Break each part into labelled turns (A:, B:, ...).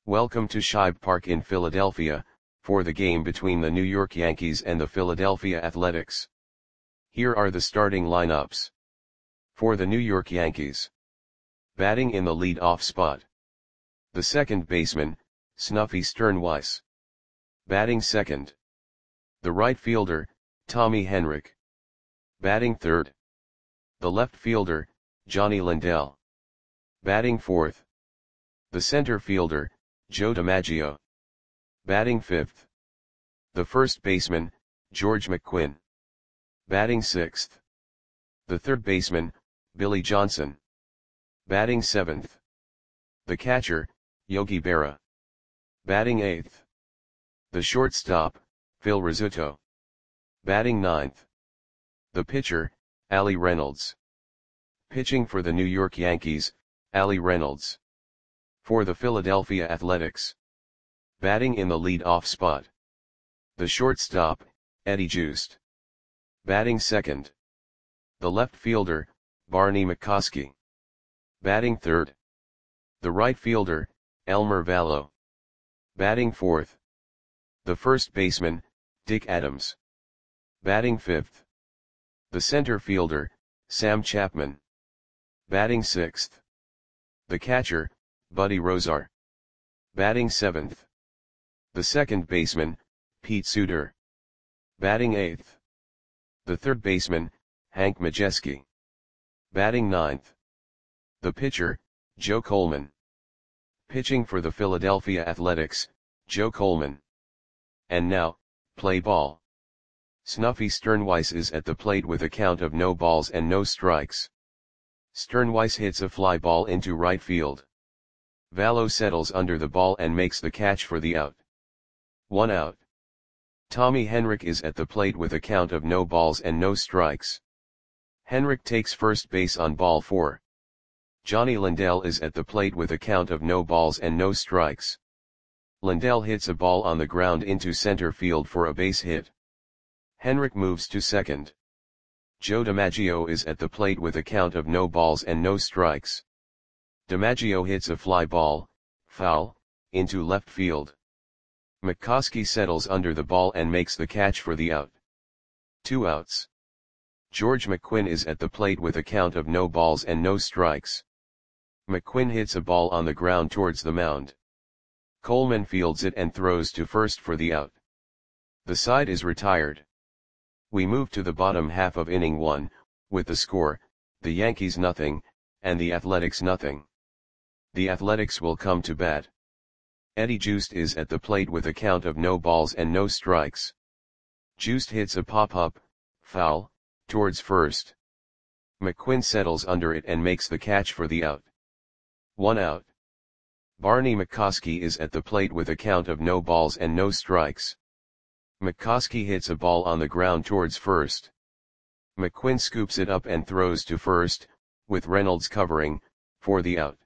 A: Welcome to Shibe Park in Philadelphia, for the game between the New York Yankees and the Philadelphia Athletics. Here are the starting lineups. For the New York Yankees. Batting in the lead-off spot. The second baseman, Snuffy Sternweiss. Batting second. The right fielder, Tommy Henrich. Batting third. The left fielder, Johnny Lindell. Batting fourth. The center fielder, Joe DiMaggio. Batting fifth. The first baseman, George McQuinn. Batting sixth. The third baseman, Billy Johnson. Batting seventh. The catcher, Yogi Berra. Batting eighth. The shortstop, Phil Rizzuto. Batting ninth. The pitcher, Ali Reynolds. Pitching for the New York Yankees, Ali Reynolds. For the Philadelphia Athletics. Batting in the lead-off spot. The shortstop, Eddie Joost. Batting second. The left fielder, Barney McCoskey. Batting third. The right fielder, Elmer Valo. Batting fourth. The first baseman, Dick Adams. Batting fifth. The center fielder, Sam Chapman. Batting sixth. The catcher, Buddy Rozar. Batting seventh. The second baseman, Pete Suter. Batting eighth. The third baseman, Hank Majeski. Batting ninth. The pitcher, Joe Coleman. Pitching for the Philadelphia Athletics, Joe Coleman. And now, play ball. Snuffy Sternweiss is at the plate with a count of no balls and no strikes. Sternweiss hits a fly ball into right field. Valo settles under the ball and makes the catch for the out. 1 out. Tommy Henrich is at the plate with a count of no balls and no strikes. Henrich takes first base on ball 4. Johnny Lindell is at the plate with a count of no balls and no strikes. Lindell hits a ball on the ground into center field for a base hit. Henrich moves to second. Joe DiMaggio is at the plate with a count of no balls and no strikes. DiMaggio hits a fly ball, foul, into left field. McCoskey settles under the ball and makes the catch for the out. 2 outs. George McQuinn is at the plate with a count of no balls and no strikes. McQuinn hits a ball on the ground towards the mound. Coleman fields it and throws to first for the out. The side is retired. We move to the bottom half of inning 1, with the score, the Yankees nothing, and the Athletics nothing. The Athletics will come to bat. Eddie Joost is at the plate with a count of no balls and no strikes. Joost hits a pop-up, foul, towards first. McQuinn settles under it and makes the catch for the out. 1 out. Barney McCoskey is at the plate with a count of no balls and no strikes. McCoskey hits a ball on the ground towards first. McQuinn scoops it up and throws to first, with Reynolds covering, for the out.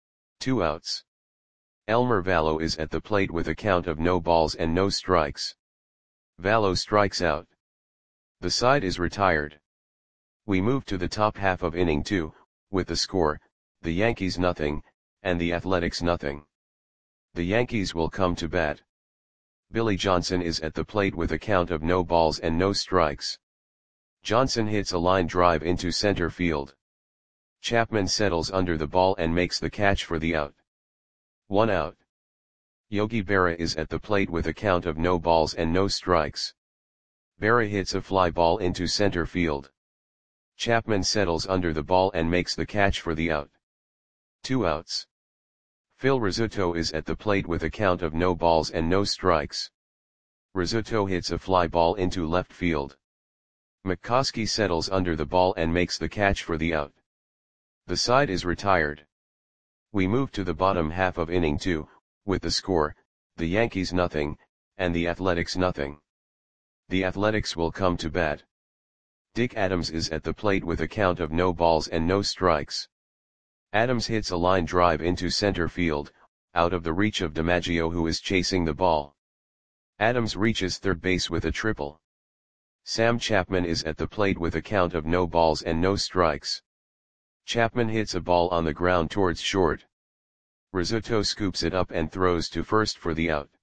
A: 2 outs. Elmer Valo is at the plate with a count of no balls and no strikes. Valo strikes out. The side is retired. We move to the top half of inning 2, with the score, the Yankees nothing, and the Athletics nothing. The Yankees will come to bat. Billy Johnson is at the plate with a count of no balls and no strikes. Johnson hits a line drive into center field. Chapman settles under the ball and makes the catch for the out. 1 out. Yogi Berra is at the plate with a count of no balls and no strikes. Berra hits a fly ball into center field. Chapman settles under the ball and makes the catch for the out. 2 outs. Phil Rizzuto is at the plate with a count of no balls and no strikes. Rizzuto hits a fly ball into left field. McCoskey settles under the ball and makes the catch for the out. The side is retired. We move to the bottom half of inning 2, with the score, the Yankees nothing, and the Athletics nothing. The Athletics will come to bat. Dick Adams is at the plate with a count of no balls and no strikes. Adams hits a line drive into center field, out of the reach of DiMaggio who is chasing the ball. Adams reaches third base with a triple. Sam Chapman is at the plate with a count of no balls and no strikes. Chapman hits a ball on the ground towards short. Rizzuto scoops it up and throws to first for the out.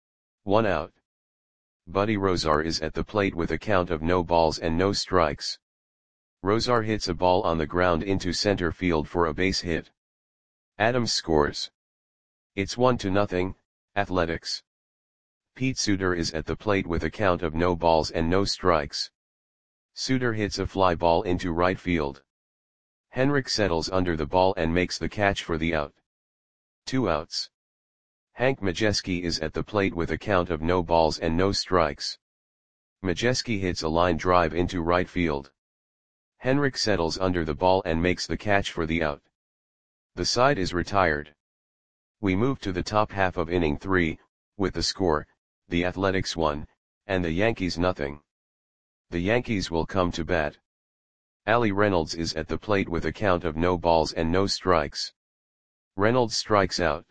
A: 1 out. Buddy Rosar is at the plate with a count of no balls and no strikes. Rosar hits a ball on the ground into center field for a base hit. Adams scores. It's 1-0, Athletics. Pete Suter is at the plate with a count of no balls and no strikes. Suter hits a fly ball into right field. Henrik settles under the ball and makes the catch for the out. 2 outs. Hank Majeski is at the plate with a count of no balls and no strikes. Majeski hits a line drive into right field. Henrik settles under the ball and makes the catch for the out. The side is retired. We move to the top half of inning 3, with the score, the Athletics 1, and the Yankees 0. The Yankees will come to bat. Ali Reynolds is at the plate with a count of no balls and no strikes. Reynolds strikes out.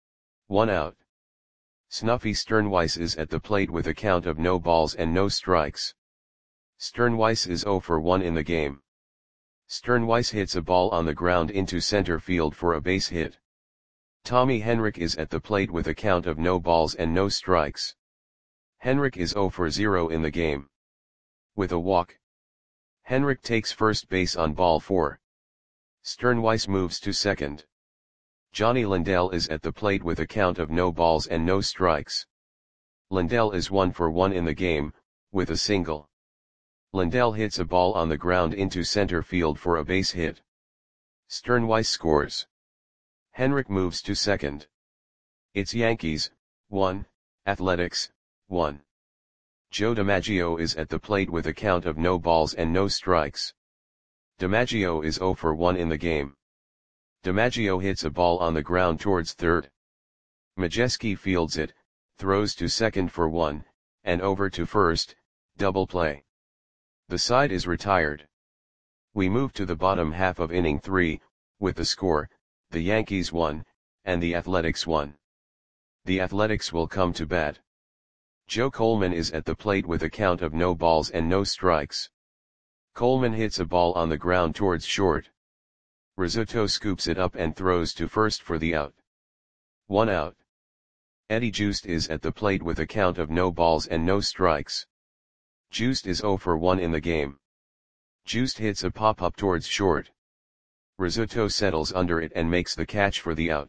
A: 1 out. Snuffy Sternweiss is at the plate with a count of no balls and no strikes. Sternweiss is 0 for 1 in the game. Sternweiss hits a ball on the ground into center field for a base hit. Tommy Henrik is at the plate with a count of no balls and no strikes. Henrik is 0 for 0 in the game. With a walk. Henrik takes first base on ball 4. Sternweiss moves to second. Johnny Lindell is at the plate with a count of no balls and no strikes. Lindell is 1 for 1 in the game, with a single. Lindell hits a ball on the ground into center field for a base hit. Sternweiss scores. Henrik moves to second. It's Yankees, 1, Athletics, 1. Joe DiMaggio is at the plate with a count of no balls and no strikes. DiMaggio is 0 for 1 in the game. DiMaggio hits a ball on the ground towards third. Majeski fields it, throws to second for 1, and over to first, double play. The side is retired. We move to the bottom half of inning 3, with the score, the Yankees 1, and the Athletics 1. The Athletics will come to bat. Joe Coleman is at the plate with a count of no balls and no strikes. Coleman hits a ball on the ground towards short. Rizzuto scoops it up and throws to first for the out. 1 out. Eddie Joost is at the plate with a count of no balls and no strikes. Joost is 0 for 1 in the game. Joost hits a pop-up towards short. Rizzuto settles under it and makes the catch for the out.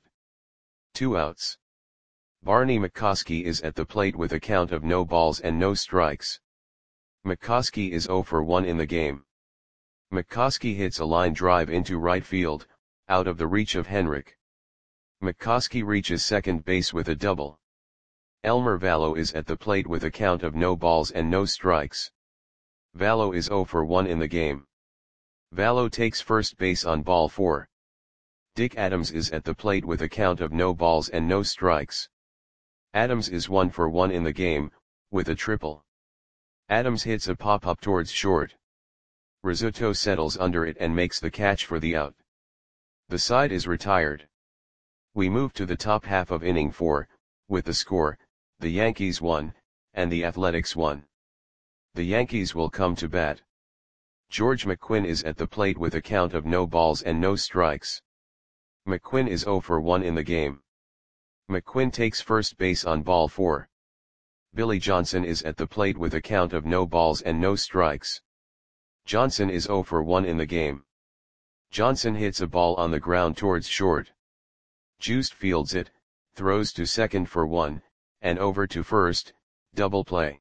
A: 2 outs. Barney McCoskey is at the plate with a count of no balls and no strikes. McCoskey is 0 for 1 in the game. McCoskey hits a line drive into right field, out of the reach of Henrik. McCoskey reaches second base with a double. Elmer Vallo is at the plate with a count of no balls and no strikes. Vallo is 0 for 1 in the game. Vallo takes first base on ball 4. Dick Adams is at the plate with a count of no balls and no strikes. Adams is 1 for 1 in the game, with a triple. Adams hits a pop-up towards short. Rizzuto settles under it and makes the catch for the out. The side is retired. We move to the top half of inning 4, with the score, the Yankees 1, and the Athletics 1. The Yankees will come to bat. George McQuinn is at the plate with a count of no balls and no strikes. McQuinn is 0 for 1 in the game. McQuinn takes first base on ball 4. Billy Johnson is at the plate with a count of no balls and no strikes. Johnson is 0 for 1 in the game. Johnson hits a ball on the ground towards short. Joost fields it, throws to second for 1, and over to first, double play.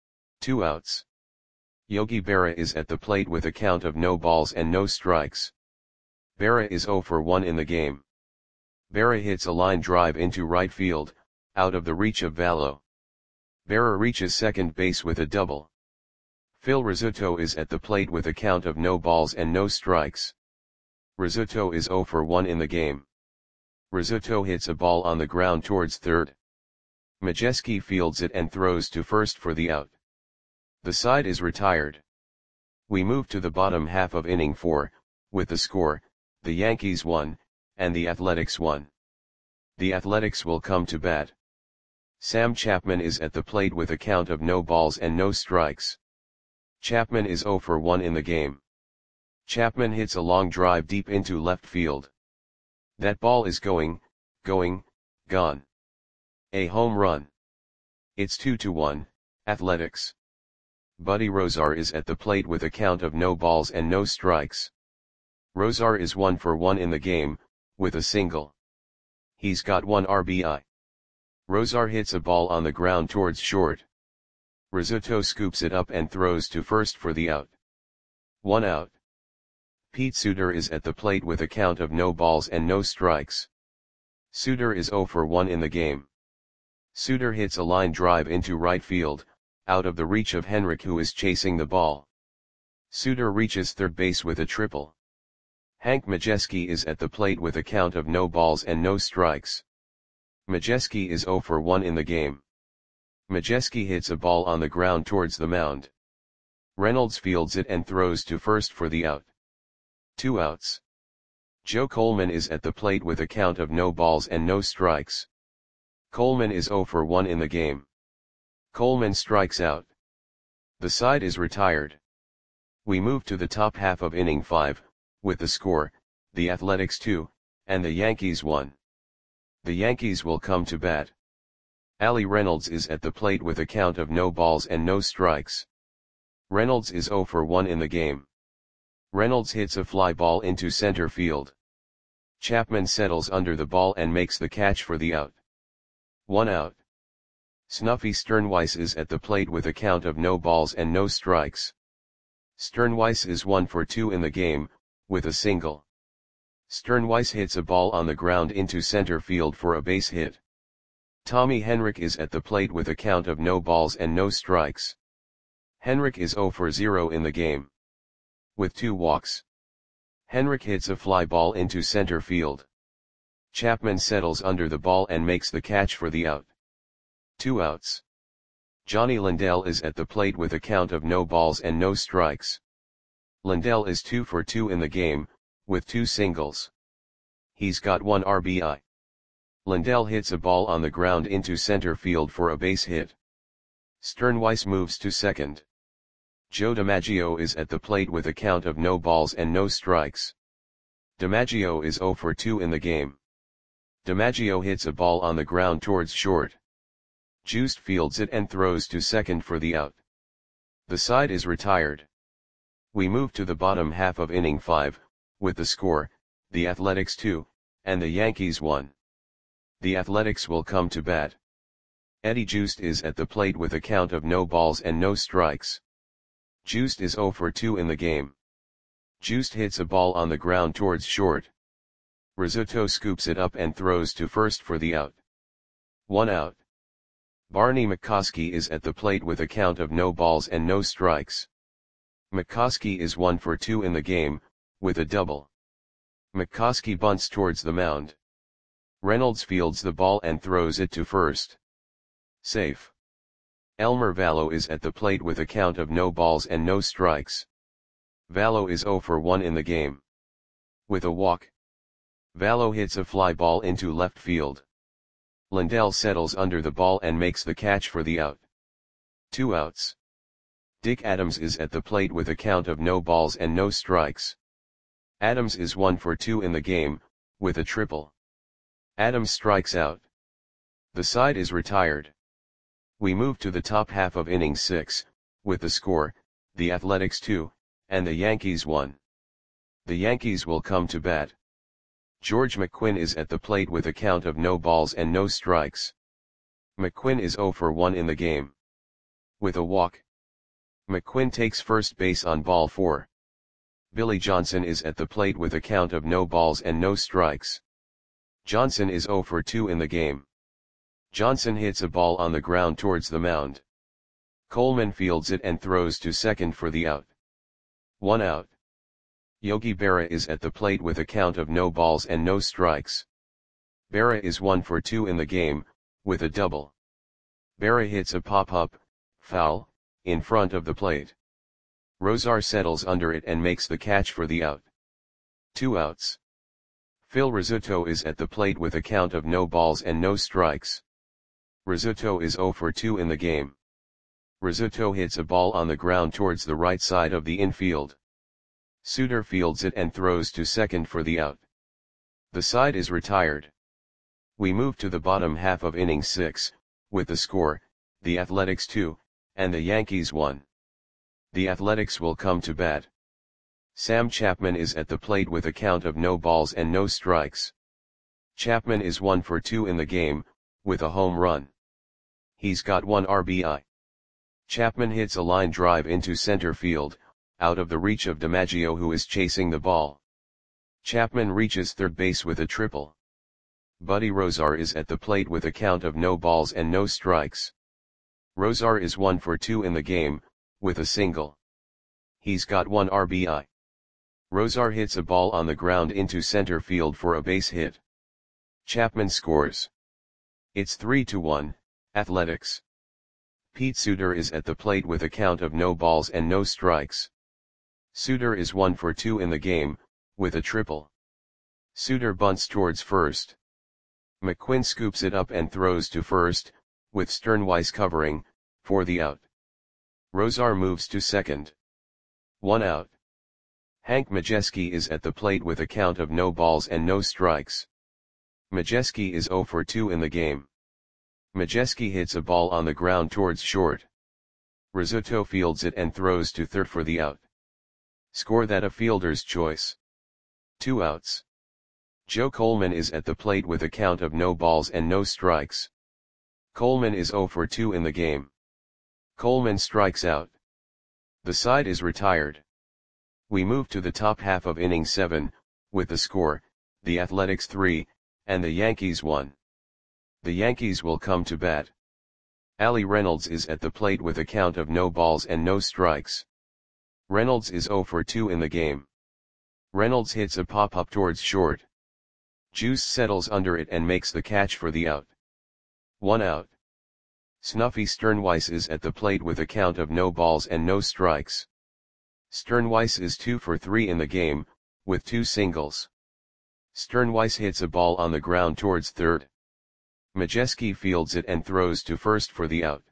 A: 2 outs. Yogi Berra is at the plate with a count of no balls and no strikes. Berra is 0 for 1 in the game. Berra hits a line drive into right field, out of the reach of Vallo. Berra reaches second base with a double. Phil Rizzuto is at the plate with a count of no balls and no strikes. Rizzuto is 0 for 1 in the game. Rizzuto hits a ball on the ground towards third. Majeski fields it and throws to first for the out. The side is retired. We move to the bottom half of inning 4, with the score, the Yankees 1, and the Athletics 1. The Athletics will come to bat. Sam Chapman is at the plate with a count of no balls and no strikes. Chapman is 0 for 1 in the game. Chapman hits a long drive deep into left field. That ball is going, going, gone. A home run. It's 2-1, Athletics. Buddy Rozar is at the plate with a count of no balls and no strikes. Rozar is 1 for 1 in the game, with a single. He's got 1 RBI. Rozar hits a ball on the ground towards short. Rizzuto scoops it up and throws to first for the out. 1 out. Pete Suter is at the plate with a count of no balls and no strikes. Suter is 0 for 1 in the game. Suter hits a line drive into right field, out of the reach of Henrik, who is chasing the ball. Suter reaches third base with a triple. Hank Majeski is at the plate with a count of no balls and no strikes. Majeski is 0 for 1 in the game. Majeski hits a ball on the ground towards the mound. Reynolds fields it and throws to first for the out. 2 outs. Joe Coleman is at the plate with a count of no balls and no strikes. Coleman is 0 for 1 in the game. Coleman strikes out. The side is retired. We move to the top half of inning 5, with the score, the Athletics 2, and the Yankees 1. The Yankees will come to bat. Ali Reynolds is at the plate with a count of no balls and no strikes. Reynolds is 0 for 1 in the game. Reynolds hits a fly ball into center field. Chapman settles under the ball and makes the catch for the out. 1 out. Snuffy Sternweiss is at the plate with a count of no balls and no strikes. Sternweiss is 1 for 2 in the game, with a single. Sternweiss hits a ball on the ground into center field for a base hit. Tommy Henrik is at the plate with a count of no balls and no strikes. Henrik is 0 for 0 in the game. With 2 walks. Henrik hits a fly ball into center field. Chapman settles under the ball and makes the catch for the out. 2 outs. Johnny Lindell is at the plate with a count of no balls and no strikes. Lindell is 2 for 2 in the game, with 2 singles. He's got 1 RBI. Lindell hits a ball on the ground into center field for a base hit. Sternweiss moves to second. Joe DiMaggio is at the plate with a count of no balls and no strikes. DiMaggio is 0 for 2 in the game. DiMaggio hits a ball on the ground towards short. Juiced fields it and throws to second for the out. The side is retired. We move to the bottom half of inning 5, with the score, the Athletics 2, and the Yankees 1. The Athletics will come to bat. Eddie Juiced is at the plate with a count of no balls and no strikes. Juiced is 0 for 2 in the game. Juiced hits a ball on the ground towards short. Rizzuto scoops it up and throws to first for the out. 1 out. Barney McCoskey is at the plate with a count of no balls and no strikes. McCoskey is 1 for 2 in the game, with a double. McCoskey bunts towards the mound. Reynolds fields the ball and throws it to first. Safe. Elmer Vallo is at the plate with a count of no balls and no strikes. Vallo is 0 for 1 in the game. With a walk. Vallo hits a fly ball into left field. Lindell settles under the ball and makes the catch for the out. 2 outs. Dick Adams is at the plate with a count of no balls and no strikes. Adams is 1 for 2 in the game, with a triple. Adams strikes out. The side is retired. We move to the top half of inning 6, with the score, the Athletics 2, and the Yankees 1. The Yankees will come to bat. George McQuinn is at the plate with a count of no balls and no strikes. McQuinn is 0 for 1 in the game. With a walk. McQuinn takes first base on ball 4. Billy Johnson is at the plate with a count of no balls and no strikes. Johnson is 0 for 2 in the game. Johnson hits a ball on the ground towards the mound. Coleman fields it and throws to second for the out. 1 out. Yogi Berra is at the plate with a count of no balls and no strikes. Berra is 1 for 2 in the game, with a double. Berra hits a pop-up, foul, in front of the plate. Rozar settles under it and makes the catch for the out. 2 outs. Phil Rizzuto is at the plate with a count of no balls and no strikes. Rizzuto is 0 for 2 in the game. Rizzuto hits a ball on the ground towards the right side of the infield. Suter fields it and throws to second for the out. The side is retired. We move to the bottom half of inning 6, with the score, the Athletics 2, and the Yankees 1. The Athletics will come to bat. Sam Chapman is at the plate with a count of no balls and no strikes. Chapman is 1 for 2 in the game, with a home run. He's got 1 RBI. Chapman hits a line drive into center field, out of the reach of DiMaggio, who is chasing the ball. Chapman reaches third base with a triple. Buddy Rozar is at the plate with a count of no balls and no strikes. Rozar is 1 for 2 in the game, with a single. He's got 1 RBI. Rozar hits a ball on the ground into center field for a base hit. Chapman scores. It's 3-1, Athletics. Pete Suter is at the plate with a count of no balls and no strikes. Suter is 1 for 2 in the game, with a triple. Suter bunts towards first. McQuinn scoops it up and throws to first, with Sternweis covering, for the out. Rozar moves to second. 1 out. Hank Majeski is at the plate with a count of no balls and no strikes. Majeski is 0 for 2 in the game. Majeski hits a ball on the ground towards short. Rizzuto fields it and throws to third for the out. Score that a fielder's choice. 2 outs. Joe Coleman is at the plate with a count of no balls and no strikes. Coleman is 0 for 2 in the game. Coleman strikes out. The side is retired. We move to the top half of inning 7, with the score, the Athletics 3, and the Yankees 1. The Yankees will come to bat. Ali Reynolds is at the plate with a count of no balls and no strikes. Reynolds is 0 for 2 in the game. Reynolds hits a pop-up towards short. Juice settles under it and makes the catch for the out. 1 out. Snuffy Sternweis is at the plate with a count of no balls and no strikes. Sternweis is 2 for 3 in the game, with 2 singles. Sternweis hits a ball on the ground towards third. Majeski fields it and throws to first for the out.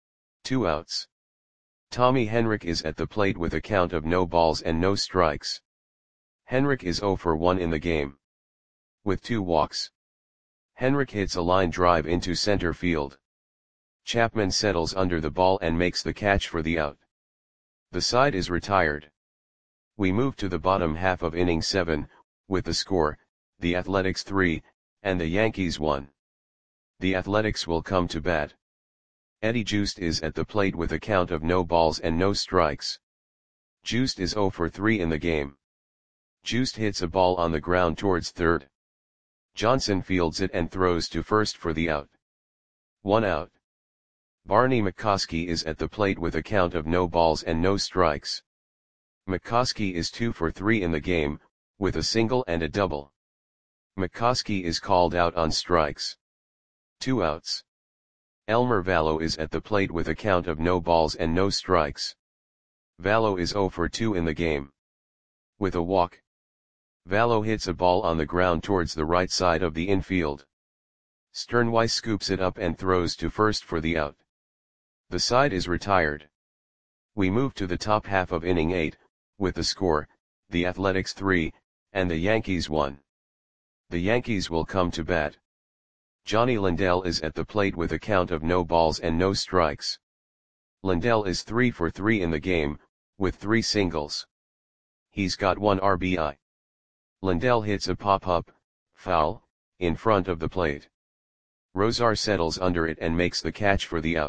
A: 2 outs. Tommy Henrich is at the plate with a count of no balls and no strikes. Henrich is 0 for 1 in the game, with 2 walks. Henrich hits a line drive into center field. Chapman settles under the ball and makes the catch for the out. The side is retired. We move to the bottom half of inning 7, with the score, the Athletics 3, and the Yankees 1. The Athletics will come to bat. Eddie Joost is at the plate with a count of no balls and no strikes. Joost is 0 for 3 in the game. Joost hits a ball on the ground towards third. Johnson fields it and throws to first for the out. 1 out. Barney McCoskey is at the plate with a count of no balls and no strikes. McCoskey is 2 for 3 in the game, with a single and a double. McCoskey is called out on strikes. 2 outs. Elmer Vallow is at the plate with a count of no balls and no strikes. Vallow is 0 for 2 in the game, with a walk. Vallow hits a ball on the ground towards the right side of the infield. Sternweis scoops it up and throws to first for the out. The side is retired. We move to the top half of inning 8, with the score, the Athletics 3, and the Yankees 1. The Yankees will come to bat. Johnny Lindell is at the plate with a count of no balls and no strikes. Lindell is 3 for 3 in the game, with 3 singles. He's got 1 RBI. Lindell hits a pop-up, foul, in front of the plate. Rozar settles under it and makes the catch for the out.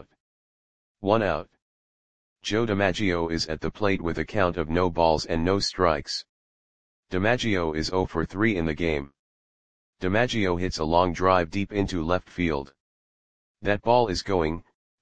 A: 1 out. Joe DiMaggio is at the plate with a count of no balls and no strikes. DiMaggio is 0 for 3 in the game. DiMaggio hits a long drive deep into left field. That ball is gone.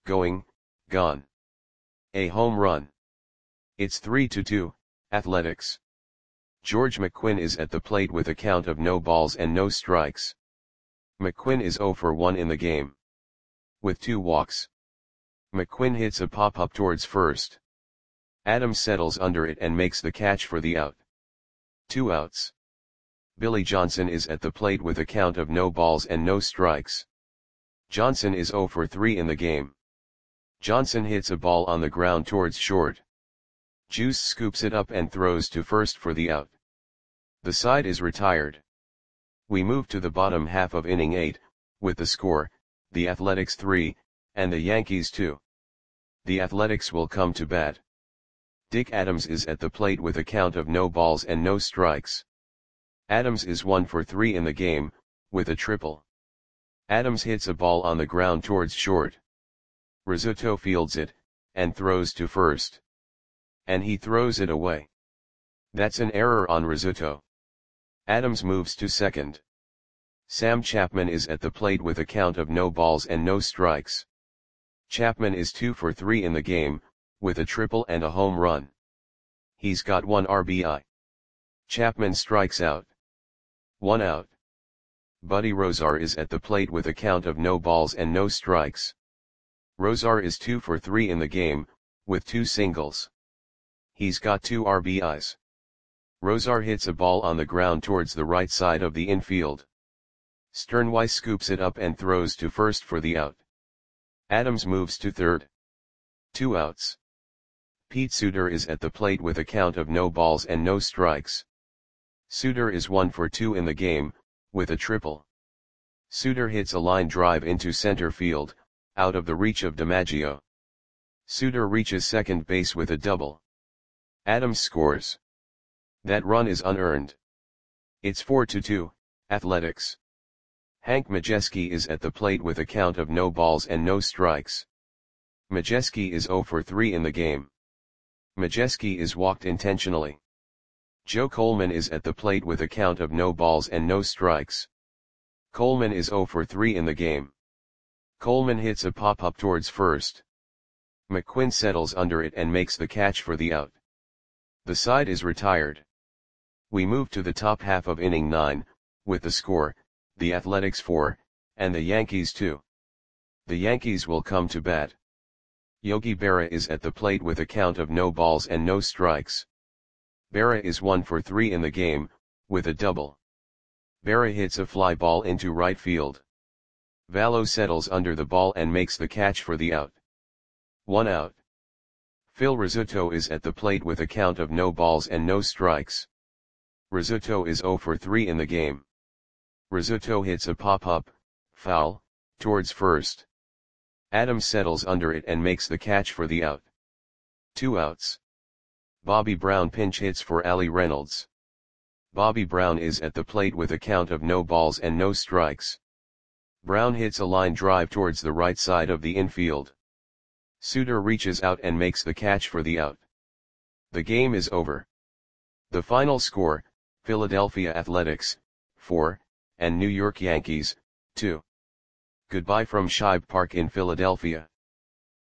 A: A home run. It's 3-2, Athletics. George McQuinn is at the plate with a count of no balls and no strikes. McQuinn is 0 for 1 in the game, with 2 walks. McQuinn hits a pop-up towards first. Adams settles under it and makes the catch for the out. 2 outs. Billy Johnson is at the plate with a count of no balls and no strikes. Johnson is 0 for 3 in the game. Johnson hits a ball on the ground towards short. Juice scoops it up and throws to first for the out. The side is retired. We move to the bottom half of inning 8, with the score, the Athletics 3, and the Yankees 2. The Athletics will come to bat. Dick Adams is at the plate with a count of no balls and no strikes. Adams is 1 for 3 in the game, with a triple. Adams hits a ball on the ground towards short. Rizzuto fields it, and throws to first. And he throws it away. That's an error on Rizzuto. Adams moves to second. Sam Chapman is at the plate with a count of no balls and no strikes. Chapman is 2 for 3 in the game, with a triple and a home run. He's got 1 RBI. Chapman strikes out. 1 out. Buddy Rozar is at the plate with a count of no balls and no strikes. Rozar is 2 for 3 in the game, with 2 singles. He's got 2 RBIs. Rozar hits a ball on the ground towards the right side of the infield. Sternweiss scoops it up and throws to first for the out. Adams moves to third. 2 outs. Pete Suter is at the plate with a count of no balls and no strikes. Suter is 1 for 2 in the game, with a triple. Suter hits a line drive into center field, out of the reach of DiMaggio. Suter reaches second base with a double. Adams scores. That run is unearned. It's 4-2, Athletics. Hank Majeski is at the plate with a count of no balls and no strikes. Majeski is 0 for 3 in the game. Majeski is walked intentionally. Joe Coleman is at the plate with a count of no balls and no strikes. Coleman is 0 for 3 in the game. Coleman hits a pop-up towards first. McQuinn settles under it and makes the catch for the out. The side is retired. We move to the top half of inning 9, with the score, the Athletics 4, and the Yankees 2. The Yankees will come to bat. Yogi Berra is at the plate with a count of no balls and no strikes. Berra is 1 for 3 in the game, with a double. Berra hits a fly ball into right field. Vallo settles under the ball and makes the catch for the out. 1 out. Phil Rizzuto is at the plate with a count of no balls and no strikes. Rizzuto is 0 for 3 in the game. Rizzuto hits a pop-up, foul, towards first. Adams settles under it and makes the catch for the out. 2 outs. Bobby Brown pinch hits for Ali Reynolds. Bobby Brown is at the plate with a count of no balls and no strikes. Brown hits a line drive towards the right side of the infield. Suter reaches out and makes the catch for the out. The game is over. The final score, Philadelphia Athletics, 4, and New York Yankees, 2. Goodbye from Shibe Park in Philadelphia.